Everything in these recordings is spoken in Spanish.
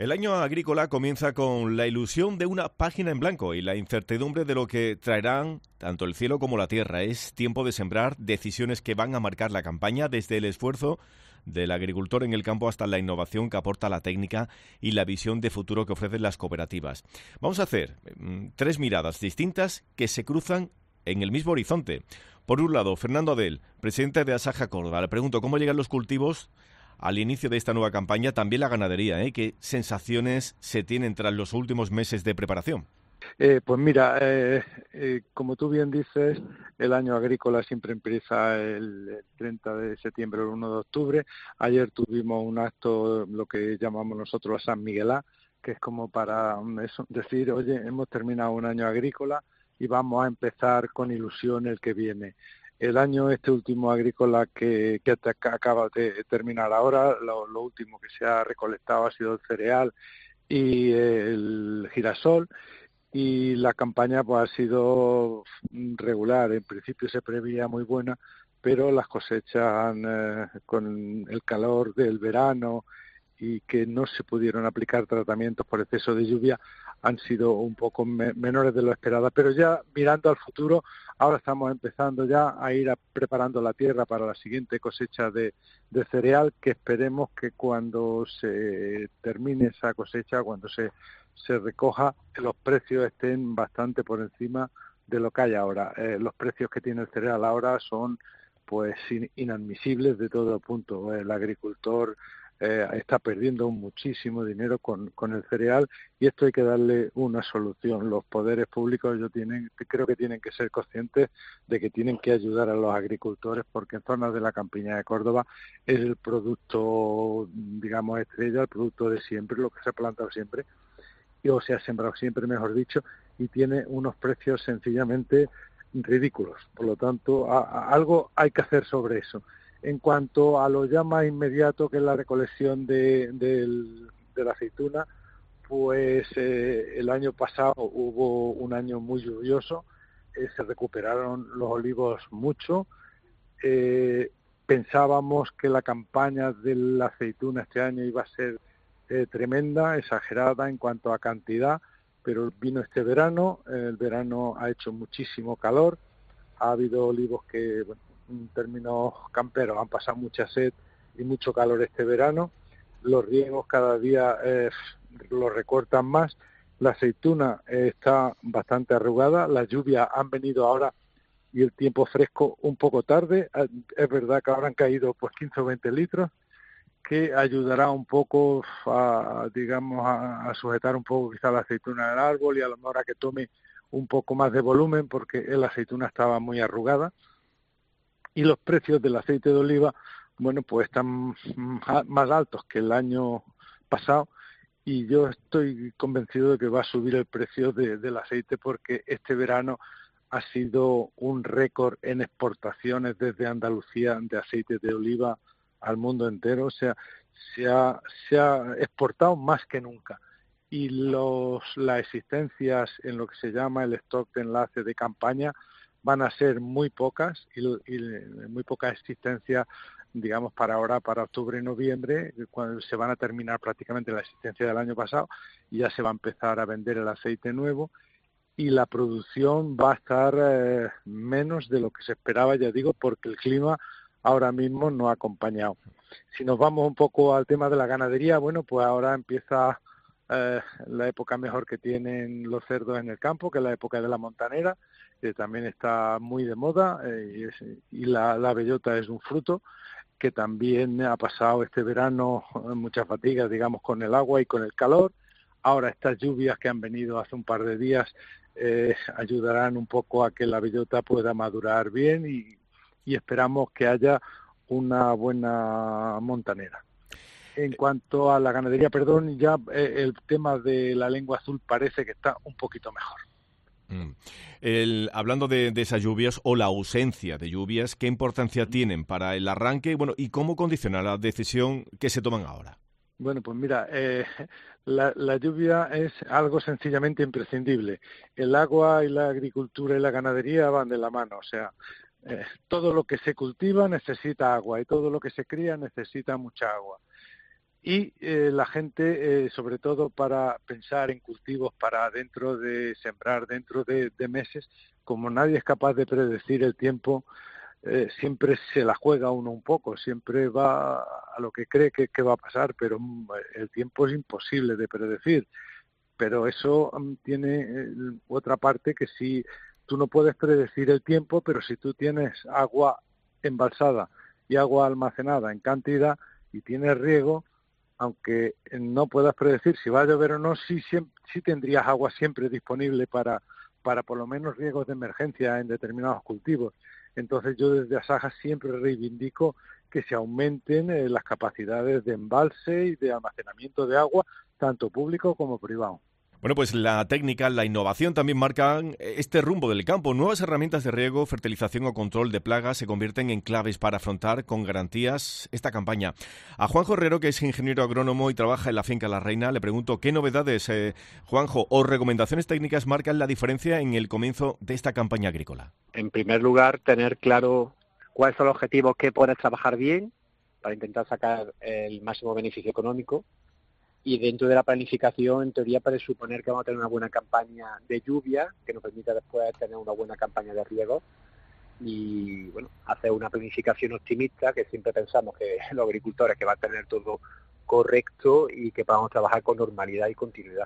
El año agrícola comienza con la ilusión de una página en blanco y la incertidumbre de lo que traerán tanto el cielo como la tierra. Es tiempo de sembrar decisiones que van a marcar la campaña, desde el esfuerzo del agricultor en el campo hasta la innovación que aporta la técnica y la visión de futuro que ofrecen las cooperativas. Vamos a hacer tres miradas distintas que se cruzan en el mismo horizonte. Por un lado, Fernando Adel, presidente de Asaja Córdoba. Le pregunto, ¿cómo llegan los cultivos al inicio de esta nueva campaña? También la ganadería, ¿qué sensaciones se tienen tras los últimos meses de preparación? Pues mira, como tú bien dices, el año agrícola siempre empieza el 30 de septiembre o el 1 de octubre. Ayer tuvimos un acto, lo que llamamos nosotros la San Miguelá, que es como para decir, oye, hemos terminado un año agrícola y vamos a empezar con ilusión el que viene. El año último agrícola que acaba de terminar ahora, lo último que se ha recolectado ha sido el cereal y el girasol, y la campaña pues ha sido regular. En principio se preveía muy buena, pero las cosechas con el calor del verano y que no se pudieron aplicar tratamientos por exceso de lluvia han sido un poco menores de lo esperado. Pero ya mirando al futuro, ahora estamos empezando ya a ir preparando la tierra para la siguiente cosecha de cereal, que esperemos que cuando se termine esa cosecha, cuando se recoja, los precios estén bastante por encima de lo que hay ahora. Los precios que tiene el cereal ahora son pues inadmisibles de todo punto. El agricultor está perdiendo muchísimo dinero con el cereal, y esto hay que darle una solución. Los poderes públicos creo que tienen que ser conscientes de que tienen que ayudar a los agricultores, porque en zonas de la campiña de Córdoba es el producto, digamos, estrella, el producto de siempre, lo que se ha plantado siempre, o se ha sembrado siempre, mejor dicho, y tiene unos precios sencillamente ridículos. Por lo tanto, algo hay que hacer sobre eso. En cuanto a lo ya más inmediato, que es la recolección de la aceituna, pues el año pasado hubo un año muy lluvioso, se recuperaron los olivos mucho. Pensábamos que la campaña de la aceituna este año iba a ser tremenda, exagerada en cuanto a cantidad, pero vino este verano, el verano ha hecho muchísimo calor, ha habido olivos que, bueno, en términos camperos, han pasado mucha sed y mucho calor este verano. Los riegos cada día los recortan más, la aceituna está bastante arrugada, las lluvias han venido ahora y el tiempo fresco un poco tarde. Es verdad que ahora han caído pues 15 o 20 litros, que ayudará un poco a sujetar un poco quizá la aceituna del árbol, y a lo mejor a que tome un poco más de volumen, porque la aceituna estaba muy arrugada. Y los precios del aceite de oliva, bueno, pues están más altos que el año pasado, y yo estoy convencido de que va a subir el precio del aceite, porque este verano ha sido un récord en exportaciones desde Andalucía de aceite de oliva al mundo entero. O sea, se ha exportado más que nunca, y las existencias en lo que se llama el stock de enlace de campaña van a ser muy pocas, y muy poca existencia, digamos, para ahora, para octubre y noviembre, cuando se van a terminar prácticamente la existencia del año pasado, y ya se va a empezar a vender el aceite nuevo, y la producción va a estar menos de lo que se esperaba, ya digo, porque el clima ahora mismo no ha acompañado. Si nos vamos un poco al tema de la ganadería, bueno, pues ahora empieza la época mejor que tienen los cerdos en el campo, que es la época de la montanera, que también está muy de moda, y la bellota es un fruto que también ha pasado este verano muchas fatigas, digamos, con el agua y con el calor. Ahora estas lluvias que han venido hace un par de días ayudarán un poco a que la bellota pueda madurar bien, y esperamos que haya una buena montanera. En cuanto a la ganadería, perdón, ya el tema de la lengua azul parece que está un poquito mejor. Hablando de esas lluvias o la ausencia de lluvias, ¿qué importancia tienen para el arranque? Bueno, ¿y cómo condiciona la decisión que se toman ahora? Bueno, pues mira, la lluvia es algo sencillamente imprescindible. El agua y la agricultura y la ganadería van de la mano. O sea, todo lo que se cultiva necesita agua, y todo lo que se cría necesita mucha agua. y la gente, sobre todo para pensar en cultivos para dentro de sembrar dentro de meses, como nadie es capaz de predecir el tiempo, siempre se la juega uno un poco, siempre va a lo que cree que va a pasar, pero el tiempo es imposible de predecir. Pero eso tiene otra parte, que si tú no puedes predecir el tiempo, pero si tú tienes agua embalsada y agua almacenada en cantidad y tienes riego, aunque no puedas predecir si va a llover o no, sí tendrías agua siempre disponible para por lo menos riegos de emergencia en determinados cultivos. Entonces yo desde Asaja siempre reivindico que se aumenten las capacidades de embalse y de almacenamiento de agua, tanto público como privado. Bueno, pues la técnica, la innovación también marcan este rumbo del campo. Nuevas herramientas de riego, fertilización o control de plagas se convierten en claves para afrontar con garantías esta campaña. A Juanjo Herrero, que es ingeniero agrónomo y trabaja en la finca La Reina, le pregunto qué novedades, Juanjo, o recomendaciones técnicas marcan la diferencia en el comienzo de esta campaña agrícola. En primer lugar, tener claro cuáles son los objetivos que puedes trabajar bien para intentar sacar el máximo beneficio económico. Y dentro de la planificación, en teoría, presuponer que vamos a tener una buena campaña de lluvia, que nos permita después tener una buena campaña de riego y, bueno, hacer una planificación optimista, que siempre pensamos que los agricultores que van a tener todo correcto y que podamos trabajar con normalidad y continuidad.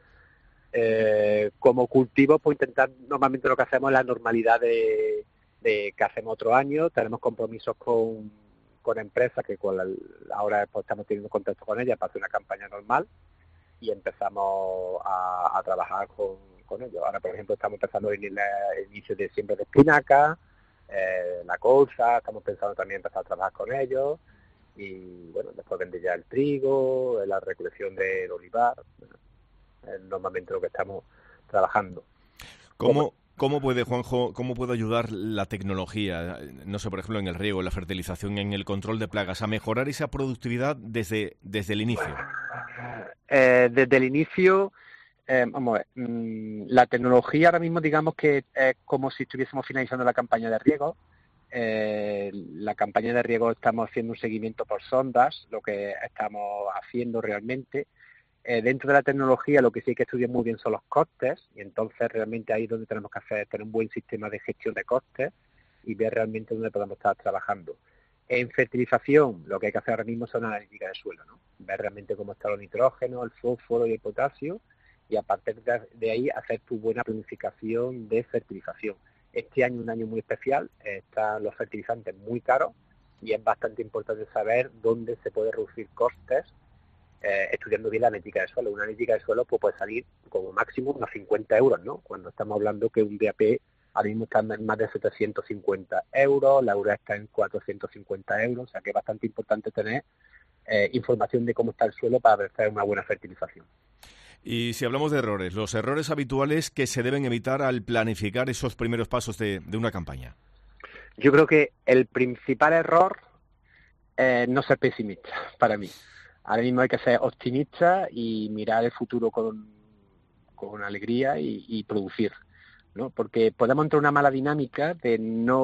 Como cultivo, pues intentar, normalmente lo que hacemos es la normalidad de que hacemos otro año, tenemos compromisos con empresas que ahora pues, estamos teniendo contacto con ellas para hacer una campaña normal y empezamos a trabajar con ellos. Ahora, por ejemplo, estamos empezando en el inicio de siembra de espinaca, la colza, estamos pensando también empezar a trabajar con ellos y, bueno, después vende ya el trigo, la recolección del olivar, es normalmente lo que estamos trabajando. ¿Cómo puede, Juanjo, cómo puede ayudar la tecnología, no sé, por ejemplo, en el riego, en la fertilización, en el control de plagas, a mejorar esa productividad desde el inicio? Desde el inicio, vamos a ver, la tecnología ahora mismo, digamos que es como si estuviésemos finalizando la campaña de riego. La campaña de riego estamos haciendo un seguimiento por sondas, lo que estamos haciendo realmente. Dentro de la tecnología lo que sí hay que estudiar muy bien son los costes y entonces realmente ahí es donde tenemos que tener un buen sistema de gestión de costes y ver realmente dónde podemos estar trabajando. En fertilización lo que hay que hacer ahora mismo son analíticas de suelo, ¿no? Ver realmente cómo está el nitrógeno, el fósforo y el potasio y a partir de ahí hacer tu buena planificación de fertilización. Este año es un año muy especial, están los fertilizantes muy caros y es bastante importante saber dónde se puede reducir costes estudiando bien la analítica de suelo. Una analítica de suelo pues, puede salir como máximo unos 50 euros, ¿no? Cuando estamos hablando que un DAP ahora mismo está en más de 750 euros, la urea está en 450 euros, o sea que es bastante importante tener información de cómo está el suelo para hacer una buena fertilización. Y si hablamos de errores, los errores habituales que se deben evitar al planificar esos primeros pasos de una campaña. Yo creo que el principal error es no ser pesimista, para mí. Ahora mismo hay que ser optimista y mirar el futuro con alegría y producir, ¿no? Porque podemos entrar en una mala dinámica de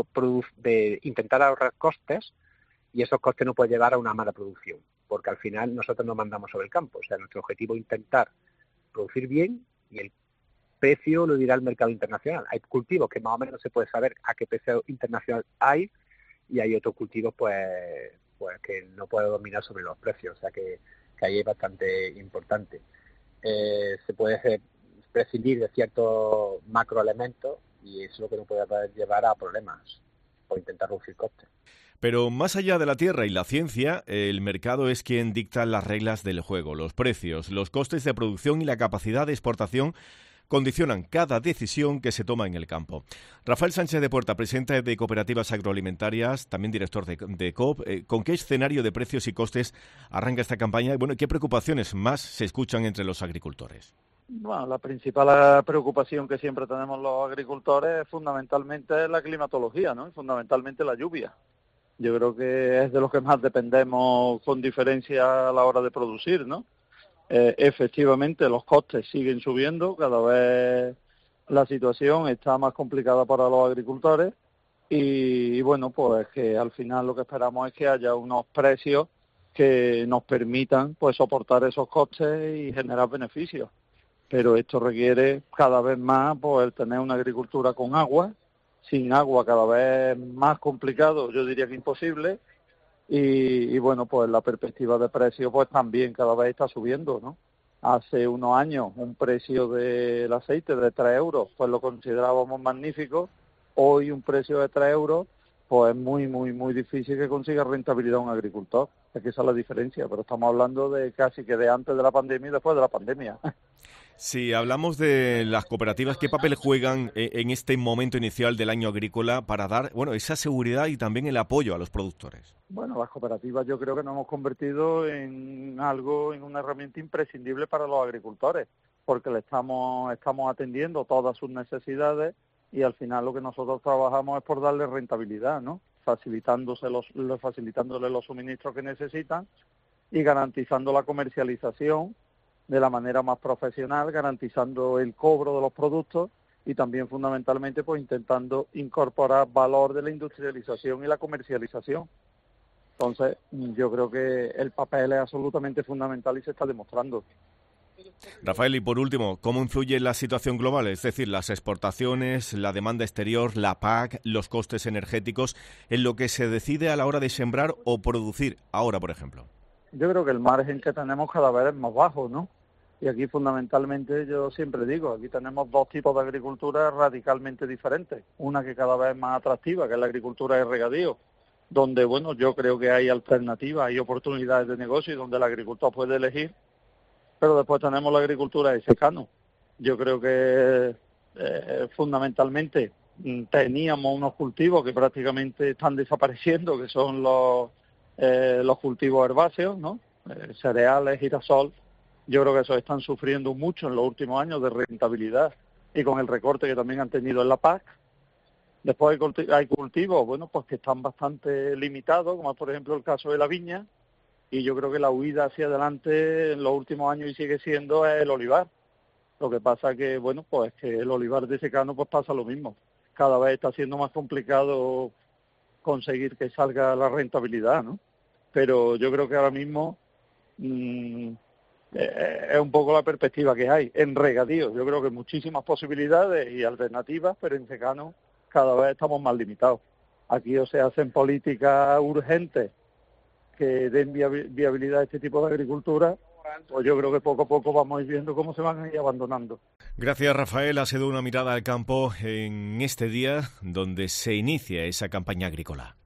de intentar ahorrar costes y esos costes nos pueden llevar a una mala producción, porque al final nosotros nos mandamos sobre el campo. O sea, nuestro objetivo es intentar producir bien y el precio lo dirá el mercado internacional. Hay cultivos que más o menos se puede saber a qué precio internacional hay y hay otros cultivos pues que no puede dominar sobre los precios, o sea que ahí es bastante importante. Se puede prescindir de ciertos macroelementos y eso es lo que nos puede llevar a problemas por intentar reducir costes. Pero más allá de la tierra y la ciencia, el mercado es quien dicta las reglas del juego. Los precios, los costes de producción y la capacidad de exportación condicionan cada decisión que se toma en el campo. Rafael Sánchez de Puerta, presidente de Cooperativas Agroalimentarias, también director de COOP, ¿con qué escenario de precios y costes arranca esta campaña? Y bueno, ¿qué preocupaciones más se escuchan entre los agricultores? Bueno, la principal preocupación que siempre tenemos los agricultores es fundamentalmente la climatología, ¿no? Y fundamentalmente la lluvia. Yo creo que es de los que más dependemos con diferencia a la hora de producir, ¿no? Efectivamente, los costes siguen subiendo, cada vez la situación está más complicada para los agricultores y bueno, pues que al final lo que esperamos es que haya unos precios que nos permitan pues soportar esos costes y generar beneficios. Pero esto requiere cada vez más pues el tener una agricultura con agua, sin agua cada vez más complicado, yo diría que imposible, y bueno, pues la perspectiva de precio pues también cada vez está subiendo, ¿no? Hace unos años un precio del aceite de 3 euros pues lo considerábamos magnífico. Hoy un precio de 3 euros pues es muy difícil que consiga rentabilidad un agricultor. Es que esa es la diferencia, pero estamos hablando de casi que de antes de la pandemia y después de la pandemia. Si hablamos de las cooperativas, ¿qué papel juegan en este momento inicial del año agrícola para dar, bueno, esa seguridad y también el apoyo a los productores? Bueno, las cooperativas yo creo que nos hemos convertido en algo, en una herramienta imprescindible para los agricultores, porque le estamos atendiendo todas sus necesidades y al final lo que nosotros trabajamos es por darle rentabilidad, ¿no? Facilitándole los suministros que necesitan y garantizando la comercialización de la manera más profesional, garantizando el cobro de los productos y también fundamentalmente pues intentando incorporar valor de la industrialización y la comercialización. Entonces yo creo que el papel es absolutamente fundamental y se está demostrando. Rafael, y por último, ¿cómo influye la situación global? Es decir, las exportaciones, la demanda exterior, la PAC, los costes energéticos, en lo que se decide a la hora de sembrar o producir ahora, por ejemplo. Yo creo que el margen que tenemos cada vez es más bajo, ¿no? Y aquí fundamentalmente yo siempre digo, aquí tenemos dos tipos de agricultura radicalmente diferentes. Una que cada vez es más atractiva, que es la agricultura de regadío, donde, bueno, yo creo que hay alternativas, hay oportunidades de negocio y donde el agricultor puede elegir. Pero después tenemos la agricultura de secano. Yo creo que fundamentalmente teníamos unos cultivos que prácticamente están desapareciendo, que son los cultivos herbáceos, ¿no? Cereales, girasol. Yo creo que esos están sufriendo mucho en los últimos años de rentabilidad y con el recorte que también han tenido en la PAC. Después hay cultivos, bueno, pues que están bastante limitados, como por ejemplo el caso de la viña, y yo creo que la huida hacia adelante en los últimos años y sigue siendo el olivar. Lo que pasa que, bueno, pues que el olivar de secano pues pasa lo mismo. Cada vez está siendo más complicado conseguir que salga la rentabilidad, ¿no? Pero yo creo que ahora mismo es un poco la perspectiva que hay. En regadío yo creo que muchísimas posibilidades y alternativas, pero en secano cada vez estamos más limitados. Aquí o se hacen políticas urgentes que den viabilidad a este tipo de agricultura, pues yo creo que poco a poco vamos a ir viendo cómo se van a ir abandonando. Gracias, Rafael. Ha sido una mirada al campo en este día donde se inicia esa campaña agrícola.